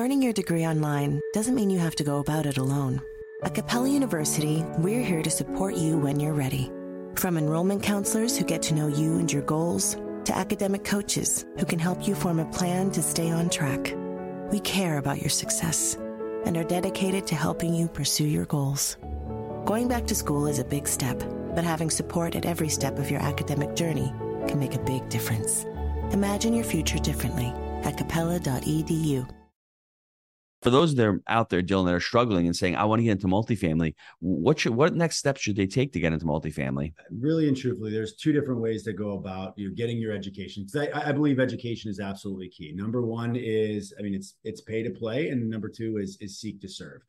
Earning your degree online doesn't mean you have to go about it alone. At Capella University, we're here to support you when you're ready. From enrollment counselors who get to know you and your goals, to academic coaches who can help you form a plan to stay on track. We care about your success and are dedicated to helping you pursue your goals. Going back to school is a big step, but having support at every step of your academic journey can make a big difference. Imagine your future differently at capella.edu. For those that are out there, Dylan, that are struggling and saying, I want to get into multifamily, what next steps should they take to get into multifamily? Really and truthfully, there's two different ways to go about getting your education. I believe education is absolutely key. Number one is, it's pay to play. And number two is seek to serve.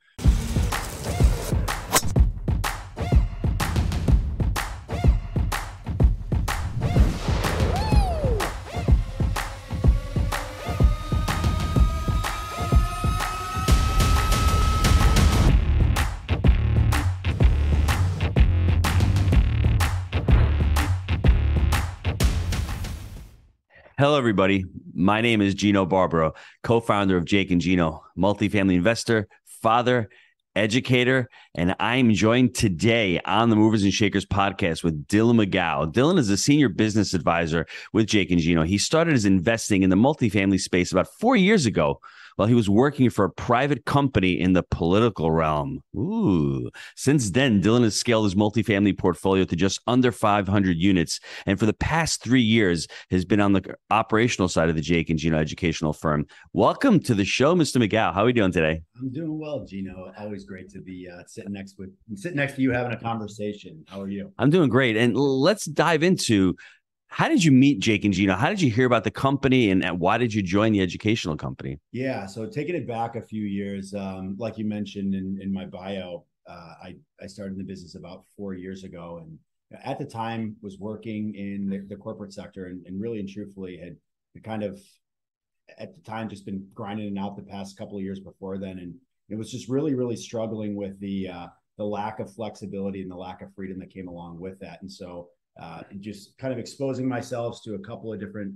Hello, everybody. My name is Gino Barbaro, co-founder of Jake and Gino, multifamily investor, father, educator, and I'm joined today on the Movers and Shakers podcast with Dylan McGow. Dylan is a senior business advisor with Jake and Gino. He started his investing in the multifamily space about 4 years ago while he was working for a private company in the political realm. Ooh. Since then, Dylan has scaled his multifamily portfolio to just under 500 units. And for the past 3 years, has been on the operational side of the Jake and Gino educational firm. Welcome to the show, Mr. McGow. How are you doing today? I'm doing well, Gino. Always great to be sitting next to you having a conversation. How are you? I'm doing great. And let's dive into, how did you meet Jake and Gino? How did you hear about the company, and why did you join the educational company? Yeah, so taking it back a few years, like you mentioned in my bio, I started in the business about 4 years ago, and at the time was working in the corporate sector, and really and truthfully had kind of at the time just been grinding it out the past couple of years before then, and it was just really struggling with the lack of flexibility and the lack of freedom that came along with that, and so. Just kind of exposing myself to a couple of different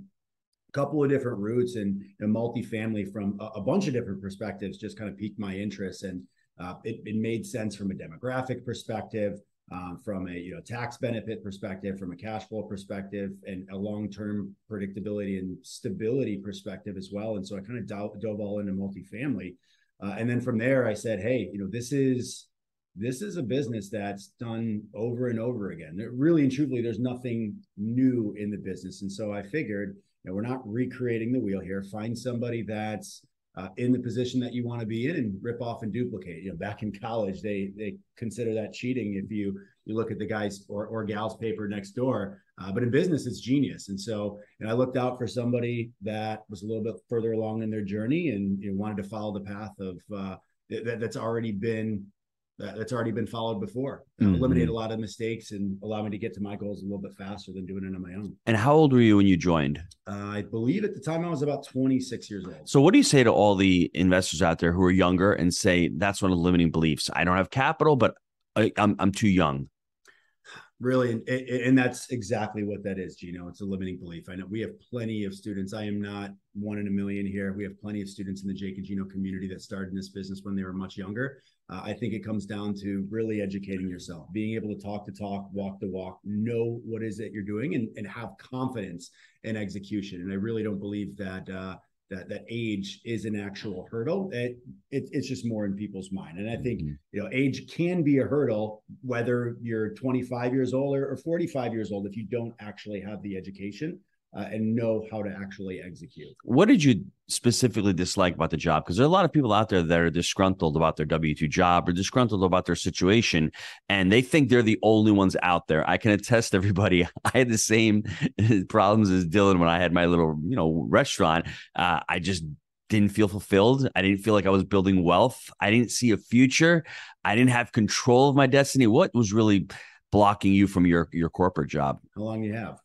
routes, and multifamily from a bunch of different perspectives just kind of piqued my interest, and it made sense from a demographic perspective, from a tax benefit perspective, from a cash flow perspective, and a long-term predictability and stability perspective as well. And so I kind of dove all into multifamily, and then from there I said, hey, this is a business that's done over and over again. Really and truthfully, there's nothing new in the business. And so I figured, we're not recreating the wheel here. Find somebody that's in the position that you want to be in and rip off and duplicate. Back in college, they consider that cheating if you look at the guy's or gal's paper next door. But in business, it's genius. And so I looked out for somebody that was a little bit further along in their journey and wanted to follow the path of that's already been followed before. Eliminate a lot of mistakes and allow me to get to my goals a little bit faster than doing it on my own. And how old were you when you joined? I believe at the time I was about 26 years old. So what do you say to all the investors out there who are younger and say, that's one of the limiting beliefs? I don't have capital, but I'm too young. Really, and that's exactly what that is, Gino. It's a limiting belief. I know we have plenty of students. I am not one in a million here. We have plenty of students in the Jake and Gino community that started in this business when they were much younger. I think it comes down to really educating yourself, being able to talk the talk, walk the walk, know what is it you're doing, and have confidence in execution. And I really don't believe that that age is an actual hurdle. It's just more in people's mind. And I think, age can be a hurdle, whether you're 25 years old or 45 years old, if you don't actually have the education and know how to actually execute. What did you specifically dislike about the job? Because there are a lot of people out there that are disgruntled about their W-2 job or disgruntled about their situation, and they think they're the only ones out there. I can attest to everybody. I had the same problems as Dylan when I had my little, restaurant. I just didn't feel fulfilled. I didn't feel like I was building wealth. I didn't see a future. I didn't have control of my destiny. What was really blocking you from your corporate job? How long you have?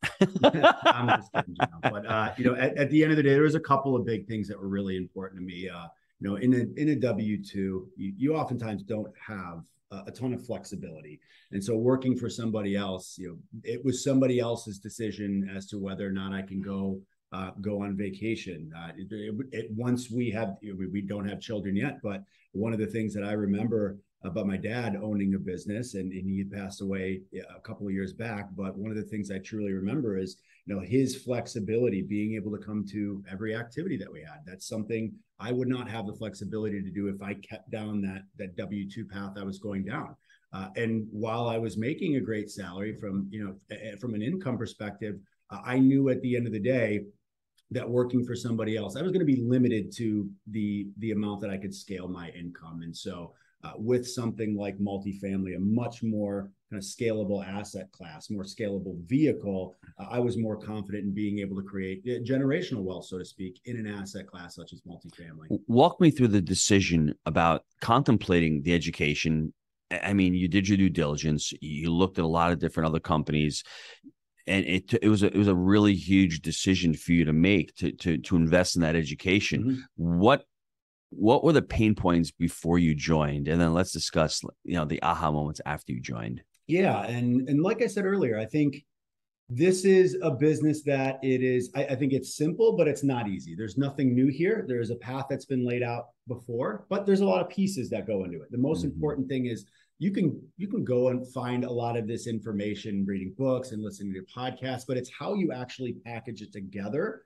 I'm just kidding, but at the end of the day, there was a couple of big things that were really important to me. In a W-2, you oftentimes don't have a ton of flexibility, and so working for somebody else, it was somebody else's decision as to whether or not I can go go on vacation. Once we don't have children yet, but one of the things that I remember about my dad owning a business, and he passed away a couple of years back. But one of the things I truly remember is, his flexibility, being able to come to every activity that we had. That's something I would not have the flexibility to do if I kept down that W-2 path I was going down. And while I was making a great salary from an income perspective, I knew at the end of the day that working for somebody else, I was going to be limited to the amount that I could scale my income. And so with something like multifamily, a much more kind of scalable asset class, more scalable vehicle, I was more confident in being able to create generational wealth, so to speak, in an asset class such as multifamily. Walk me through the decision about contemplating the education. I mean, you did your due diligence. You looked at a lot of different other companies, and it was a really huge decision for you to make to invest in that education. Mm-hmm. What were the pain points before you joined? And then let's discuss, the aha moments after you joined. Yeah. And like I said earlier, I think this is a business that I think it's simple, but it's not easy. There's nothing new here. There's a path that's been laid out before, but there's a lot of pieces that go into it. The most important thing is you can go and find a lot of this information, reading books and listening to podcasts, but it's how you actually package it together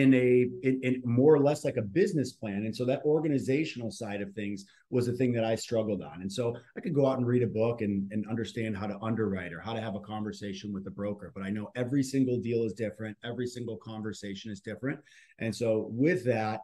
in more or less like a business plan. And so that organizational side of things was the thing that I struggled on. And so I could go out and read a book and understand how to underwrite or how to have a conversation with the broker. But I know every single deal is different. Every single conversation is different. And so with that,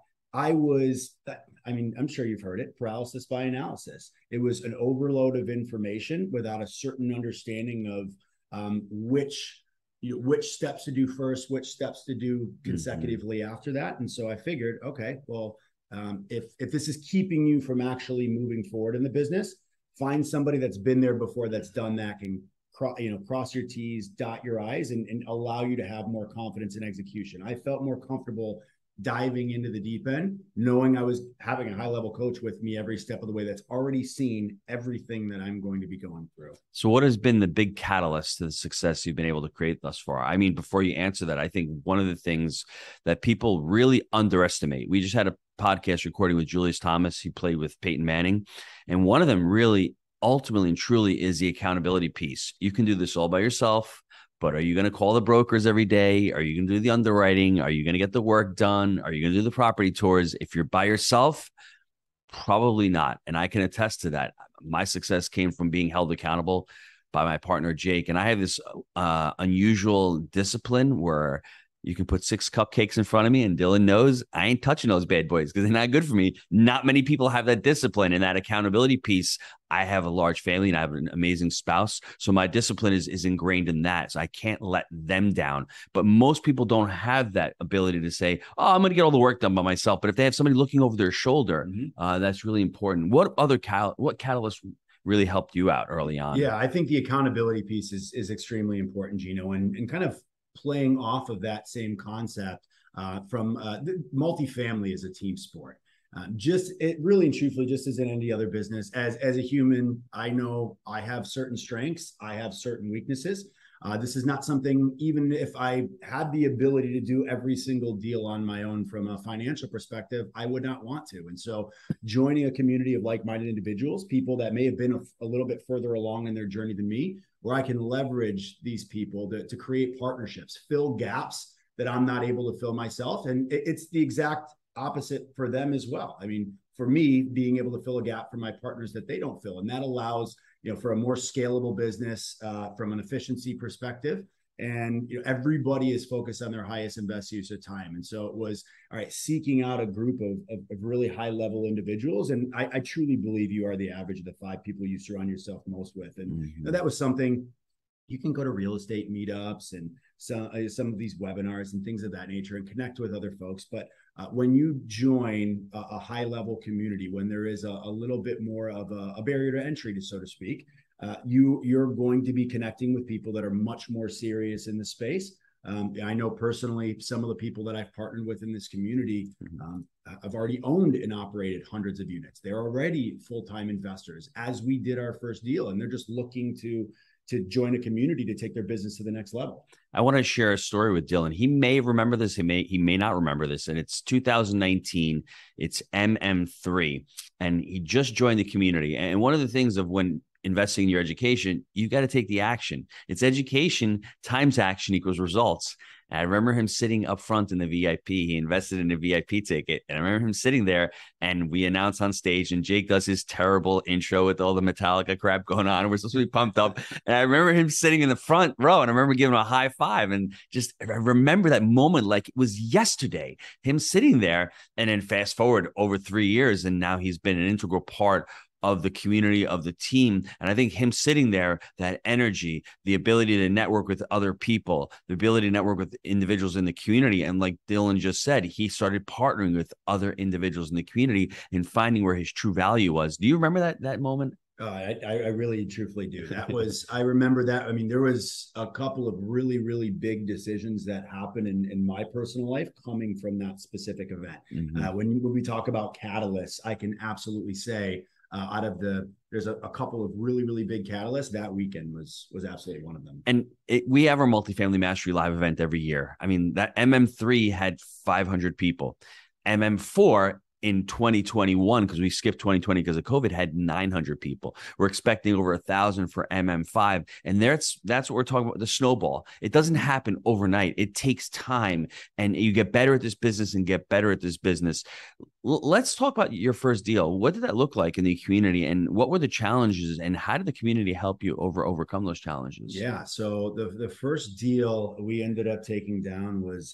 I'm sure you've heard it, paralysis by analysis. It was an overload of information without a certain understanding of which steps to do first, which steps to do consecutively after that. And so I figured, okay, well, if this is keeping you from actually moving forward in the business, find somebody that's been there before, that's done that, can cross your T's, dot your I's, and allow you to have more confidence in execution. I felt more comfortable diving into the deep end, knowing I was having a high level coach with me every step of the way that's already seen everything that I'm going to be going through. So what has been the big catalyst to the success you've been able to create thus far? I mean, before you answer that, I think one of the things that people really underestimate, we just had a podcast recording with Julius Thomas. He played with Peyton Manning. And one of them really ultimately and truly is the accountability piece. You can do this all by yourself. But are you going to call the brokers every day? Are you going to do the underwriting? Are you going to get the work done? Are you going to do the property tours? If you're by yourself, probably not. And I can attest to that. My success came from being held accountable by my partner, Jake. And I have this unusual discipline where you can put 6 cupcakes in front of me, and Dylan knows I ain't touching those bad boys because they're not good for me. Not many people have that discipline and that accountability piece. I have a large family and I have an amazing spouse. So my discipline is ingrained in that. So I can't let them down. But most people don't have that ability to say, oh, I'm going to get all the work done by myself. But if they have somebody looking over their shoulder, that's really important. What other what catalyst really helped you out early on? Yeah, I think the accountability piece is extremely important, Gino, and kind of playing off of that same concept from multifamily is a team sport. It really and truthfully, just as in any other business, as a human, I know I have certain strengths, I have certain weaknesses. This is not something, even if I had the ability to do every single deal on my own from a financial perspective, I would not want to. And so joining a community of like-minded individuals, people that may have been a little bit further along in their journey than me, where I can leverage these people to create partnerships, fill gaps that I'm not able to fill myself. And it's the exact opposite for them as well. I mean, for me, being able to fill a gap for my partners that they don't fill. And that allows, for a more scalable business from an efficiency perspective. And everybody is focused on their highest and best use of time. And so it was, all right, seeking out a group of really high level individuals. And I truly believe you are the average of the 5 people you surround yourself most with. And that was something. You can go to real estate meetups and some of these webinars and things of that nature and connect with other folks. But when you join a high level community, when there is a little bit more of a barrier to entry, so to speak, you're going to be connecting with people that are much more serious in the space. I know personally, some of the people that I've partnered with in this community have already owned and operated hundreds of units. They're already full-time investors, as we did our first deal, and they're just looking to to join a community to take their business to the next level. I want to share a story with Dylan. He may remember this. He may not remember this. And it's 2019. It's MM3. And he just joined the community. And one of the things of when investing in your education, you got to take the action. It's education times action equals results. And I remember him sitting up front in the VIP. He invested in a VIP ticket. And I remember him sitting there and we announced on stage and Jake does his terrible intro with all the Metallica crap going on. We're supposed to be pumped up. And I remember him sitting in the front row and I remember giving him a high five and just, I remember that moment like it was yesterday, him sitting there. And then fast forward over 3 years. And now he's been an integral part of the community, of the team. And I think him sitting there, that energy, the ability to network with other people, the ability to network with individuals in the community. And like Dylan just said, he started partnering with other individuals in the community and finding where his true value was. Do you remember that moment? I really truthfully do. That was, I remember that. I mean, there was a couple of really, really big decisions that happened in my personal life coming from that specific event. Mm-hmm. When we talk about catalysts, I can absolutely say, there's a couple of really, really big catalysts. That weekend was absolutely one of them. And we have our Multifamily Mastery Live event every year. I mean, that MM3 had 500 people. MM4 in 2021, because we skipped 2020 because of COVID, had 900 people. We're expecting over 1,000 for MM5. And that's what we're talking about, the snowball. It doesn't happen overnight. It takes time. And you get better at this business and get better at this business. Let's talk about your first deal. What did that look like in the community? And what were the challenges? And how did the community help you overcome those challenges? Yeah. So the first deal we ended up taking down was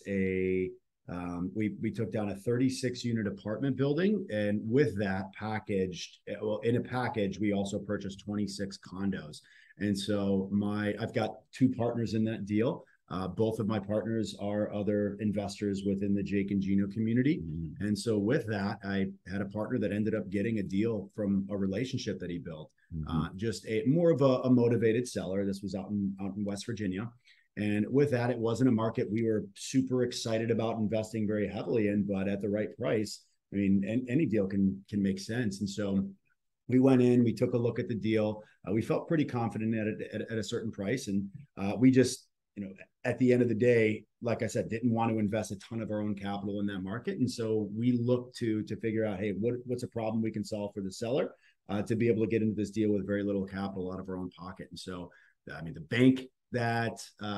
we took down a 36-unit apartment building, and with that packaged, in a package, we also purchased 26 condos. And so I've got two partners in that deal. Both of my partners are other investors within the Jake and Gino community. Mm-hmm. And so with that, I had a partner that ended up getting a deal from a relationship that he built. Mm-hmm. Just more of a motivated seller. This was out in West Virginia. And with that, it wasn't a market we were super excited about investing very heavily in, but at the right price, I mean, any deal can make sense. And so we went in, we took a look at the deal. We felt pretty confident at a certain price. And we just, at the end of the day, like I said, didn't want to invest a ton of our own capital in that market. And so we looked to figure out, hey, what's a problem we can solve for the seller to be able to get into this deal with very little capital out of our own pocket. And so, I mean, the bank that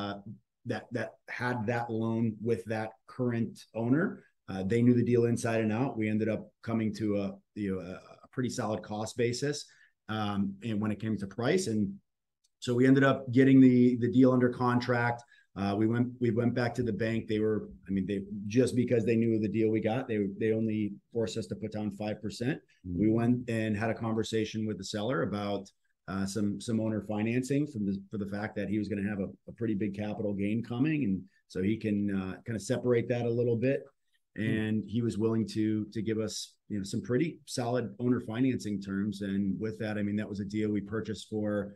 had that loan with that current owner, they knew the deal inside and out. We ended up coming to a pretty solid cost basis, and when it came to price, and so we ended up getting the deal under contract. We went back to the bank. They just because they knew the deal we got, they only forced us to put down 5%. Mm-hmm. We went and had a conversation with the seller about some owner financing for the fact that he was going to have a pretty big capital gain coming, and so he can kind of separate that a little bit. And he was willing to give us some pretty solid owner financing terms. And with that, I mean, that was a deal we purchased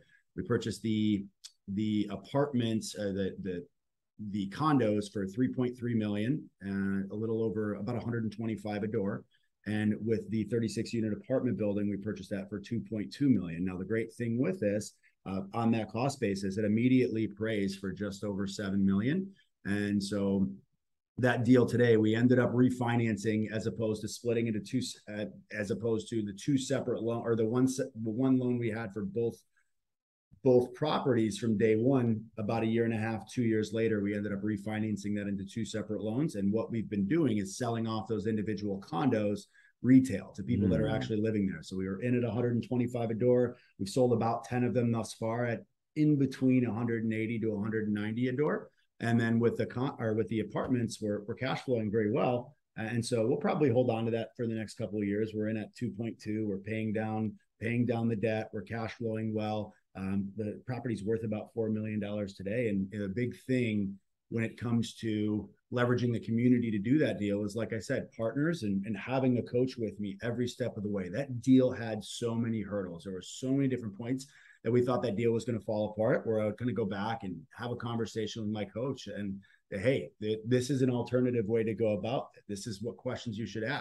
the apartments, the condos for $3.3 million, a little over about $125 a door. And with the 36-unit apartment building, we purchased that for $2.2 million. Now, the great thing with this, on that cost basis, it immediately appraised for just over $7 million. And so that deal today, we ended up refinancing as opposed to splitting into two, as opposed to the two separate loan, or the one loan we had for both properties from day one. About a year and a half, 2 years later, we ended up refinancing that into two separate loans. And what we've been doing is selling off those individual condos retail to people that are actually living there. So we were in at $125 a door. We've sold about 10 of them thus far at in between $180 to $190 a door. And then with the apartments, we're cash flowing very well. And so we'll probably hold on to that for the next couple of years. We're in at 2.2. We're paying down the debt. We're cash flowing well. The property's worth about $4 million today. And a big thing when it comes to leveraging the community to do that deal is, like I said, partners and having a coach with me every step of the way. That deal had so many hurdles. There were so many different points that we thought that deal was going to fall apart. We're going to go back and have a conversation with my coach and, hey, this is an alternative way to go about it. This is what questions you should ask.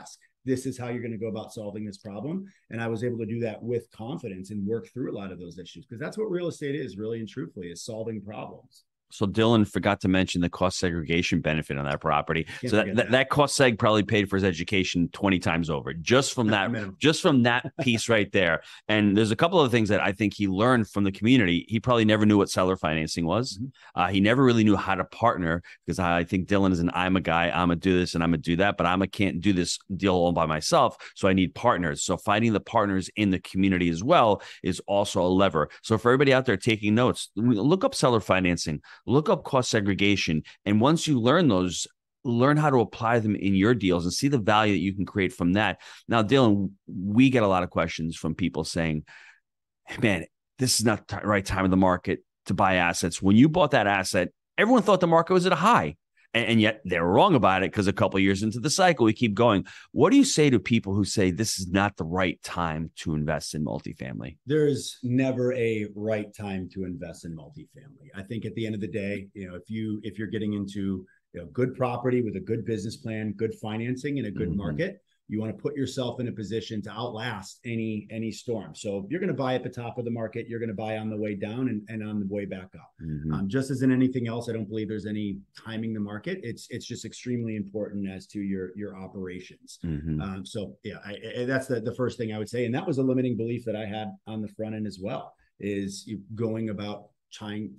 this is how you're going to go about solving this problem. And I was able to do that with confidence and work through a lot of those issues, because that's what real estate is, really and truthfully, is solving problems. So Dylan forgot to mention the cost segregation benefit on that property. Can't So forget that cost seg probably paid for his education 20 times over just from that piece right there. And there's a couple of things that I think he learned from the community. He probably never knew what seller financing was. Mm-hmm. He never really knew how to partner, because I think Dylan is I'm a guy, I'm gonna do this and I'm gonna do that, but can't do this deal all by myself. So I need partners. So finding the partners in the community as well is also a lever. So for everybody out there taking notes, look up seller financing. Look up cost segregation. And once you learn those, learn how to apply them in your deals and see the value that you can create from that. Now, Dylan, we get a lot of questions from people saying, hey, man, this is not the right time of the market to buy assets. When you bought that asset, everyone thought the market was at a high. And yet they're wrong about it, because a couple of years into the cycle, we keep going. What do you say to people who say this is not the right time to invest in multifamily? There's never a right time to invest in multifamily. I think at the end of the day, if you're getting into good property with a good business plan, good financing, and a good market, you want to put yourself in a position to outlast any storm. So you're going to buy at the top of the market. You're going to buy on the way down and on the way back up. Just as in anything else, I don't believe there's any timing the market. It's just extremely important as to your operations. That's the first thing I would say. And that was a limiting belief that I had on the front end as well, is going about trying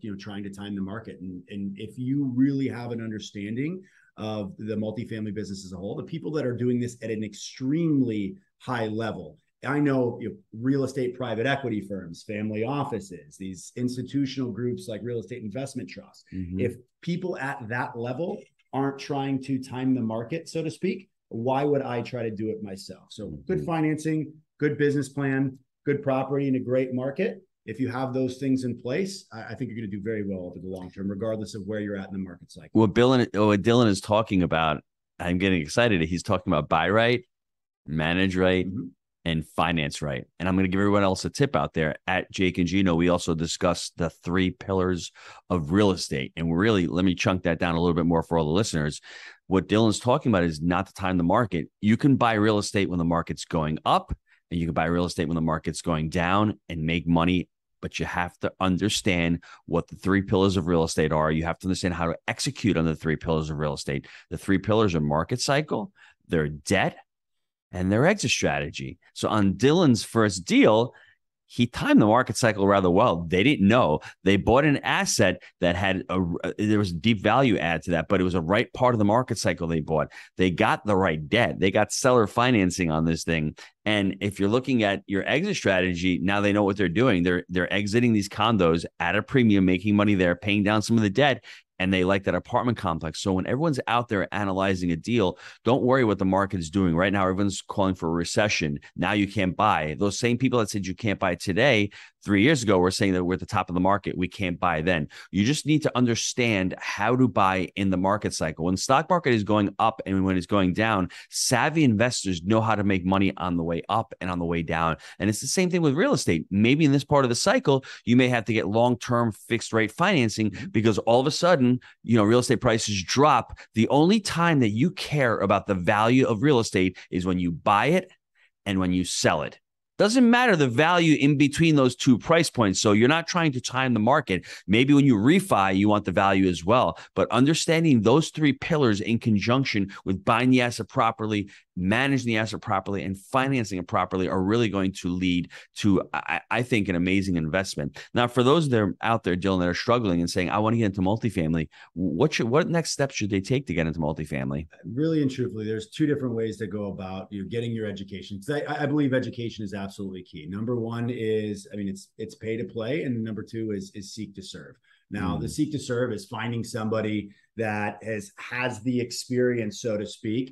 to time the market. And if you really have an understanding of the multifamily business as a whole, the people that are doing this at an extremely high level. I know, real estate private equity firms, family offices, these institutional groups like real estate investment trusts. If people at that level aren't trying to time the market, so to speak, why would I try to do it myself? So good financing, good business plan, good property in a great market. If you have those things in place, I think you're going to do very well over the long term, regardless of where you're at in the market cycle. What Dylan is talking about, I'm getting excited. He's talking about buy right, manage right, and finance right. And I'm going to give everyone else a tip out there. At Jake and Gino, we also discussed the 3 pillars of real estate. And really, let me chunk that down a little bit more for all the listeners. What Dylan's talking about is not to time the market. You can buy real estate when the market's going up, and you can buy real estate when the market's going down and make money. But you have to understand what the 3 pillars of real estate are. You have to understand how to execute on the 3 pillars of real estate. The 3 pillars are market cycle, their debt, and their exit strategy. So on Dylan's first deal, he timed the market cycle rather well. They didn't know. They bought an asset that had there was a deep value add to that, but it was a right part of the market cycle they bought. They got the right debt. They got seller financing on this thing. And if you're looking at your exit strategy, now they know what they're doing. They're exiting these condos at a premium, making money there, paying down some of the debt. And they like that apartment complex. So when everyone's out there analyzing a deal, don't worry what the market is doing. Right now, everyone's calling for a recession. Now you can't buy. Those same people that said you can't buy today, 3 years ago, were saying that we're at the top of the market. We can't buy then. You just need to understand how to buy in the market cycle. When the stock market is going up and when it's going down, savvy investors know how to make money on the way up and on the way down. And it's the same thing with real estate. Maybe in this part of the cycle, you may have to get long-term fixed rate financing because all of a sudden, real estate prices drop. The only time that you care about the value of real estate is when you buy it and when you sell it. Doesn't matter the value in between those 2 price points. So you're not trying to time the market. Maybe when you refi, you want the value as well. But understanding those 3 pillars in conjunction with buying the asset properly, managing the asset properly, and financing it properly are really going to lead to, I think, an amazing investment. Now, for those that are out there, Dylan, that are struggling and saying, I want to get into multifamily, what next steps should they take to get into multifamily? Really and truthfully, there's 2 different ways to go about getting your education. I believe education is absolutely key. Number 1 is, it's pay to play, and number 2 is seek to serve. Now, the seek to serve is finding somebody that has the experience, so to speak,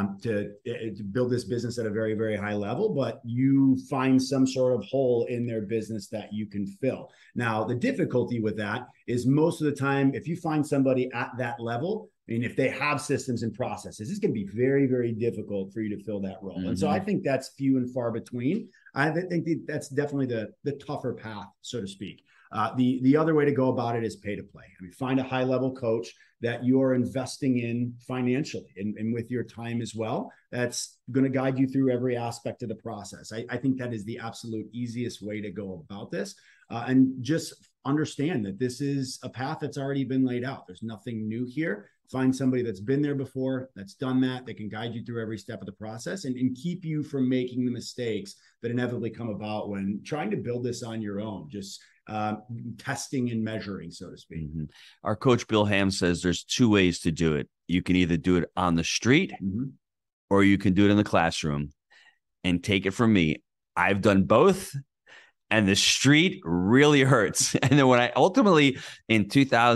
to build this business at a very, very high level, but you find some sort of hole in their business that you can fill. Now, the difficulty with that is most of the time, if you find somebody at that level, I mean, if they have systems and processes, it's going to be very, very difficult for you to fill that role. And so I think that's few and far between. I think that's definitely the tougher path, so to speak. The other way to go about it is pay to play. I mean, find a high level coach that you're investing in financially and with your time as well. That's going to guide you through every aspect of the process. I think that is the absolute easiest way to go about this. And just understand that this is a path that's already been laid out. There's nothing new here. Find somebody that's been there before, that's done that, that can guide you through every step of the process and keep you from making the mistakes that inevitably come about when trying to build this on your own, just testing and measuring, so to speak. Our coach, Bill Ham, says there's two ways to do it. You can either do it on the street or you can do it in the classroom. And take it from me, I've done both. And the street really hurts. And then when I ultimately in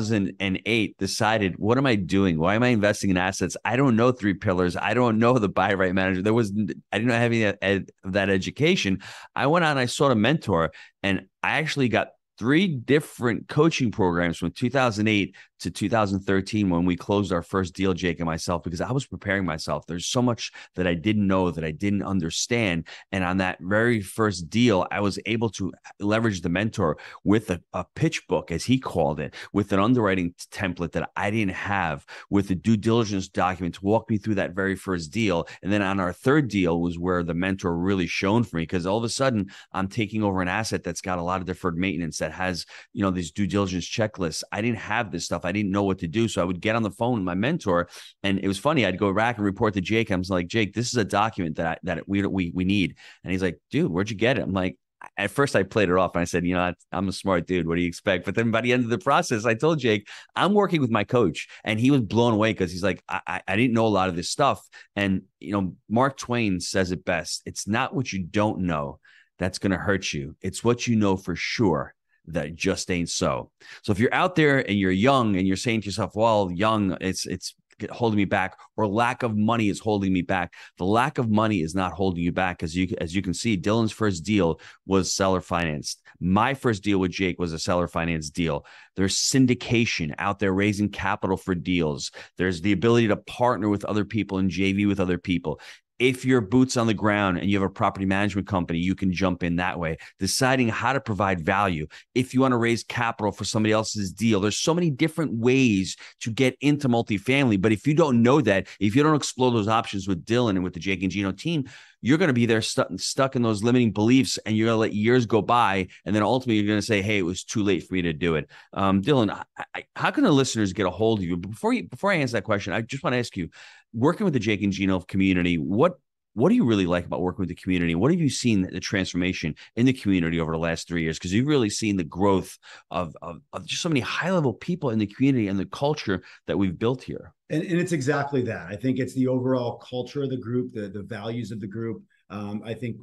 2008 decided, what am I doing? Why am I investing in assets? I don't know 3 pillars. I don't know the buy right manager. I didn't have that education. I went out and I sought a mentor, and I actually got 3 different coaching programs from 2008 to 2013 when we closed our first deal, Jake and myself, because I was preparing myself. There's so much that I didn't know, that I didn't understand. And on that very first deal, I was able to leverage the mentor with a pitch book, as he called it, with an underwriting template that I didn't have, with a due diligence document to walk me through that very first deal. And then on our third deal was where the mentor really shone for me, because all of a sudden I'm taking over an asset that's got a lot of deferred maintenance, that has, these due diligence checklists. I didn't have this stuff. I didn't know what to do. So I would get on the phone with my mentor, and it was funny. I'd go back and report to Jake. I was like, Jake, this is a document that we need. And he's like, dude, where'd you get it? I'm like, at first I played it off and I said, I'm a smart dude. What do you expect? But then by the end of the process, I told Jake, I'm working with my coach, and he was blown away because he's like, I didn't know a lot of this stuff. And, Mark Twain says it best. It's not what you don't know that's going to hurt you. It's what you know for sure that just ain't so. So if you're out there and you're young and you're saying to yourself, well, young, it's holding me back, or lack of money is holding me back. The lack of money is not holding you back. As you can see, Dylan's first deal was seller financed. My first deal with Jake was a seller finance deal. There's syndication out there raising capital for deals. There's the ability to partner with other people and JV with other people. If you're boots on the ground and you have a property management company, you can jump in that way, deciding how to provide value. If you want to raise capital for somebody else's deal, there's so many different ways to get into multifamily. But if you don't know that, if you don't explore those options with Dylan and with the Jake and Gino team, you're going to be there stuck in those limiting beliefs, and you're going to let years go by. And then ultimately you're going to say, hey, it was too late for me to do it. Dylan, how can the listeners get a hold of you? Before I answer that question, I just want to ask you, working with the Jake and Gino community, what do you really like about working with the community? What have you seen the transformation in the community over the last 3 years? Because you've really seen the growth of just so many high-level people in the community and the culture that we've built here. And it's exactly that. I think it's the overall culture of the group, the values of the group. I think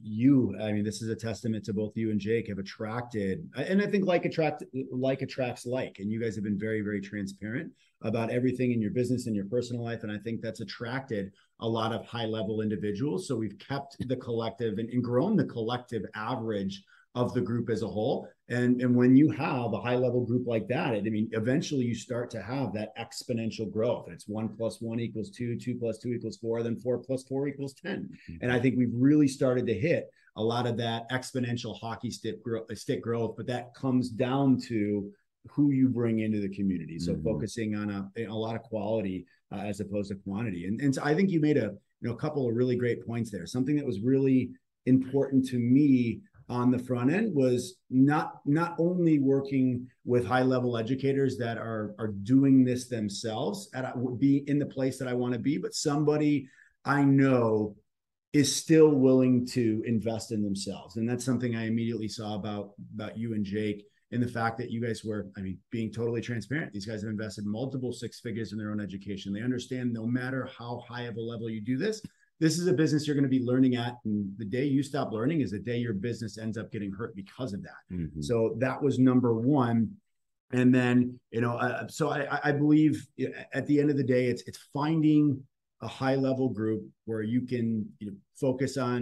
this is a testament to both you and Jake, have attracted, and I think like attracts like, and you guys have been very, very transparent about everything in your business and your personal life. And I think that's attracted a lot of high level individuals. So we've kept the collective and grown the collective average of the group as a whole. And when you have a high level group like that, eventually you start to have that exponential growth. And it's 1 + 1 = 2, 2 + 2 = 4, then 4 + 4 = 10. And I think we've really started to hit a lot of that exponential hockey stick growth, but that comes down to who you bring into the community. So focusing on a lot of quality as opposed to quantity. And so I think you made a couple of really great points there. Something that was really important to me on the front end was not only working with high level educators that are doing this themselves be in the place that I want to be, but somebody I know is still willing to invest in themselves. And that's something I immediately saw about you and Jake, in the fact that you guys were, being totally transparent. These guys have invested multiple 6 figures in their own education. They understand no matter how high of a level you do this is a business you're going to be learning at. And the day you stop learning is the day your business ends up getting hurt because of that. So that was number one. And then, so I believe at the end of the day, it's finding a high level group where you can focus on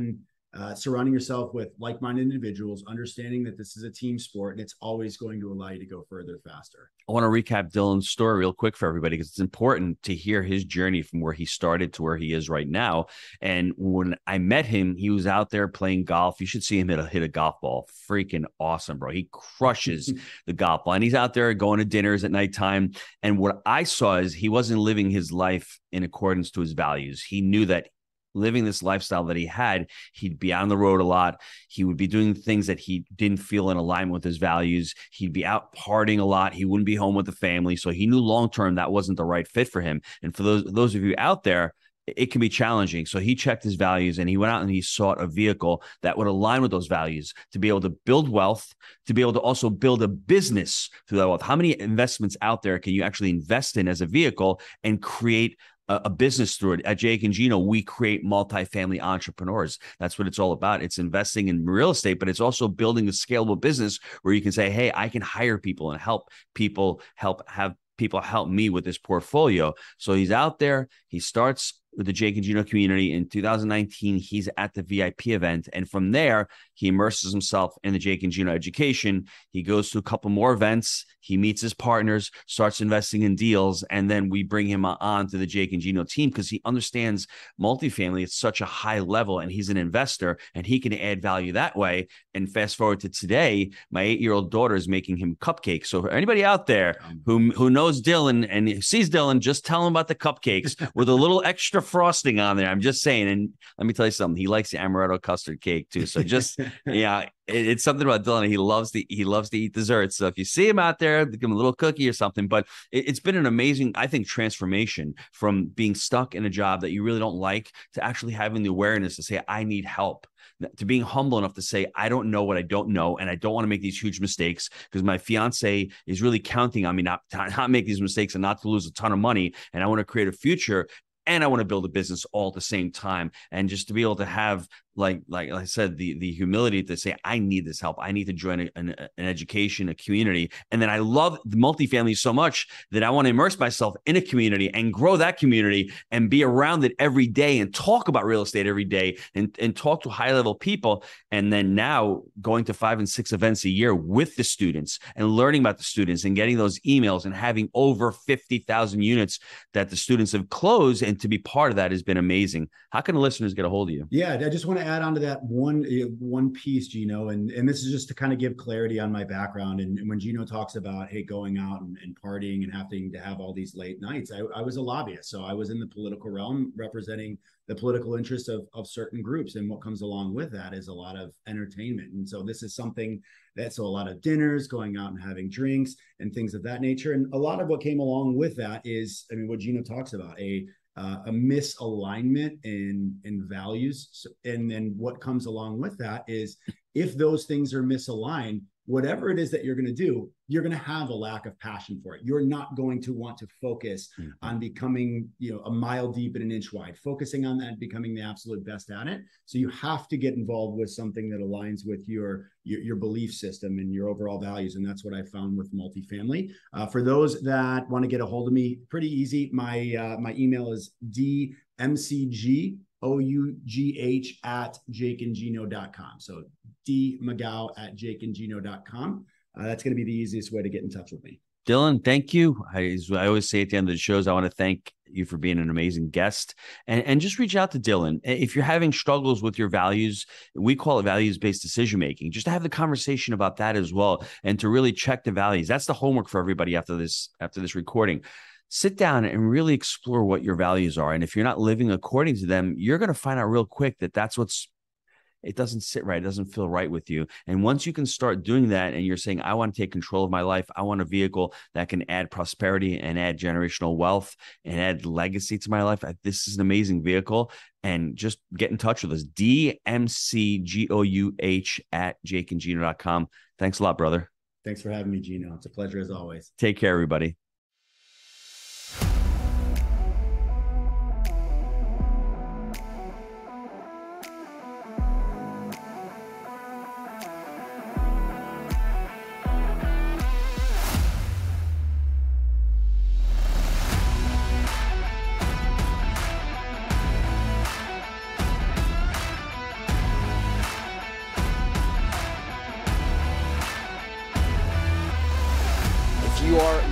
surrounding yourself with like-minded individuals, understanding that this is a team sport and it's always going to allow you to go further faster. I want to recap Dylan's story real quick for everybody because it's important to hear his journey from where he started to where he is right now. And when I met him, he was out there playing golf. You should see him hit a golf ball. Freaking awesome, bro. He crushes the golf ball. And he's out there going to dinners at nighttime. And what I saw is he wasn't living his life in accordance to his values. He knew that living this lifestyle that he had, he'd be on the road a lot. He would be doing things that he didn't feel in alignment with his values. He'd be out partying a lot. He wouldn't be home with the family. So he knew long-term that wasn't the right fit for him. And for those of you out there, it can be challenging. So he checked his values and he went out and he sought a vehicle that would align with those values to be able to build wealth, to be able to also build a business through that wealth. How many investments out there can you actually invest in as a vehicle and create a business through it? At Jake and Gino, we create multifamily entrepreneurs. That's what it's all about. It's investing in real estate, but it's also building a scalable business where you can say, hey, I can hire people and help people have people help me with this portfolio. So he's out there. He starts with the Jake and Gino community. In 2019, he's at the VIP event. And from there, he immerses himself in the Jake and Gino education. He goes to a couple more events. He meets his partners, starts investing in deals. And then we bring him on to the Jake and Gino team because he understands multifamily at such a high level and he's an investor and he can add value that way. And fast forward to today, my 8-year-old daughter is making him cupcakes. So for anybody out there who knows Dylan and sees Dylan, just tell him about the cupcakes with a little extra frosting on there. I'm just saying. And let me tell you something. He likes the amaretto custard cake too. So just, yeah, it's something about Dylan. He loves to eat desserts. So if you see him out there, give him a little cookie or something. But it's been an amazing, I think, transformation from being stuck in a job that you really don't like to actually having the awareness to say, I need help, to being humble enough to say, I don't know what I don't know. And I don't want to make these huge mistakes because my fiance is really counting on me not make these mistakes and not to lose a ton of money. And I want to create a future. And I want to build a business all at the same time. And just to be able to have, like I said, the humility to say, I need this help. I need to join an education, a community. And then I love the multifamily so much that I want to immerse myself in a community and grow that community and be around it every day and talk about real estate every day and talk to high level people. And then now going to 5 and 6 events a year with the students and learning about the students and getting those emails and having over 50,000 units that the students have closed. And to be part of that has been amazing. How can the listeners get a hold of you? Yeah, I just want to add on to that one piece, Gino, and this is just to kind of give clarity on my background. And when Gino talks about, hey, going out and partying and having to have all these late nights, I was a lobbyist. So I was in the political realm representing the political interests of certain groups. And what comes along with that is a lot of entertainment. And so this is something so a lot of dinners, going out and having drinks and things of that nature. And a lot of what came along with that is, I mean, what Gino talks about, a misalignment in values. So, and then what comes along with that is if those things are misaligned, whatever it is that you're going to do, you're going to have a lack of passion for it. You're not going to want to focus on becoming, a mile deep and an inch wide, focusing on that, becoming the absolute best at it. So you have to get involved with something that aligns with your belief system and your overall values. And that's what I found with multifamily. For those that want to get a hold of me, pretty easy. My email is dmcgough@jakeandgino.com. So dmcgough@jakeandgino.com. That's going to be the easiest way to get in touch with me. Dylan, thank you. I always say at the end of the shows, I want to thank you for being an amazing guest and just reach out to Dylan. If you're having struggles with your values, we call it values-based decision-making, just to have the conversation about that as well. And to really check the values. That's the homework for everybody after this recording. Sit down and really explore what your values are. And if you're not living according to them, you're going to find out real quick that it doesn't sit right. It doesn't feel right with you. And once you can start doing that and you're saying, I want to take control of my life. I want a vehicle that can add prosperity and add generational wealth and add legacy to my life. This is an amazing vehicle. And just get in touch with us. dmcgough@jakeandgino.com. Thanks a lot, brother. Thanks for having me, Gino. It's a pleasure as always. Take care, everybody.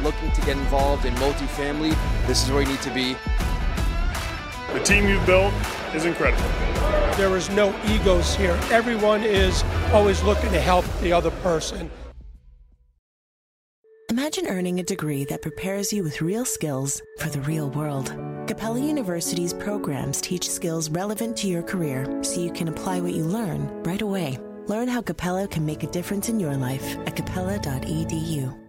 looking to get involved in multifamily, this is where you need to be. The team you've built is incredible. There is no egos here. Everyone is always looking to help the other person. Imagine earning a degree that prepares you with real skills for the real world. Capella University's programs teach skills relevant to your career so you can apply what you learn right away. Learn how Capella can make a difference in your life at capella.edu.